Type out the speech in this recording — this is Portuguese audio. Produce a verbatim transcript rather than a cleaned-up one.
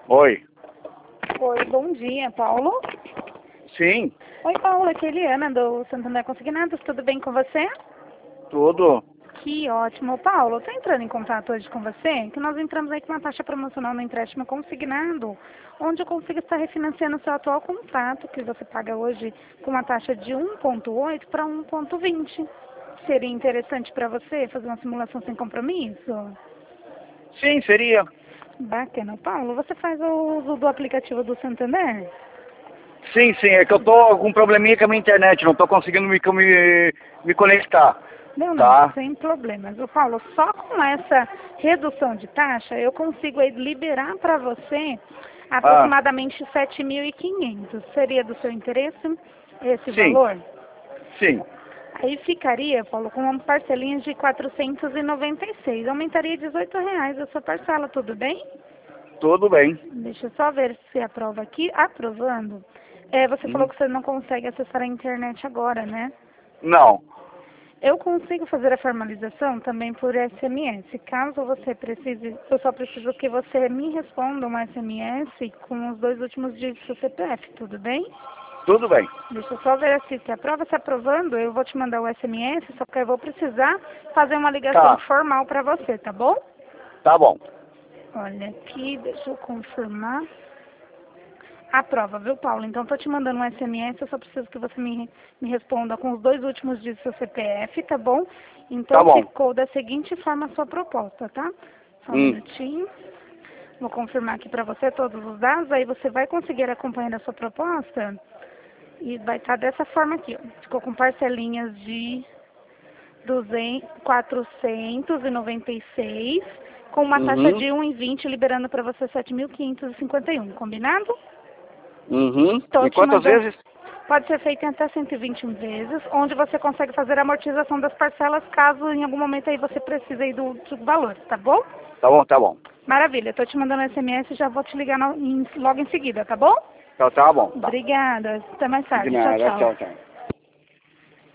Oi. Oi, bom dia, Paulo. Sim, Oi, Paulo, aqui é Eliana do Santander Consignados, tudo bem com você? tudo. Que ótimo. Paulo, eu tô entrando em contato hoje com você, que nós entramos aí com uma taxa promocional no empréstimo consignado, onde eu consigo estar refinanciando o seu atual contrato, que você paga hoje com uma taxa de um vírgula oito para um vírgula vinte. Seria interessante para você fazer uma simulação sem compromisso? Sim, seria. Bacana. Paulo, você faz o uso do aplicativo do Santander? Sim, sim, é que eu tô com um probleminha com a minha internet, não tô conseguindo me, me, me conectar. Não, não, Tá? sem problemas. Ô, Paulo, só com essa redução de taxa, eu consigo aí liberar para você Ah, aproximadamente sete mil e quinhentos. Seria do seu interesse esse sim, valor? sim. Aí ficaria, Paulo, com uma parcelinha de quatrocentos e noventa e seis. Aumentaria dezoito reais a sua parcela, tudo bem? Tudo bem. Deixa eu só ver se aprova aqui. Aprovando. É, você falou Hum, que você não consegue acessar a internet agora, né? Não. Eu consigo fazer a formalização também por S M S. Caso você precise, eu só preciso que você me responda um S M S com os dois últimos dígitos do C P F, tudo bem? Tudo bem. Deixa eu só ver aqui, se aprova, se aprovando, eu vou te mandar o S M S, só que eu vou precisar fazer uma ligação Tá, formal para você, tá bom? tá bom. Olha aqui, deixa eu confirmar. Aprova, viu, Paulo? Então, tô te mandando um S M S, eu só preciso que você me, me responda com os dois últimos dígitos do seu C P F, tá bom? Tá Então, bom. ficou da seguinte forma a sua proposta, tá? Só um Hum, minutinho. Vou confirmar aqui para você todos os dados, aí você vai conseguir acompanhar a sua proposta e vai estar dessa forma aqui, ó. Ficou com parcelinhas de duzentos, quatrocentos e noventa e seis, com uma taxa uhum, de um vírgula vinte, liberando para você sete mil quinhentos e cinquenta e um, combinado? uhum. Estou E te quantas mandando. vezes? Pode ser feito em até cento e vinte vezes, onde você consegue fazer a amortização das parcelas, caso em algum momento aí você precise aí do, do valor, tá bom? Tá bom, tá bom. Maravilha, estou te mandando S M S e já vou te ligar no- em- logo em seguida, tá bom? Tá, tá bom, tá. Obrigada, até mais De tarde, tchau, nada, tchau. tchau, tchau.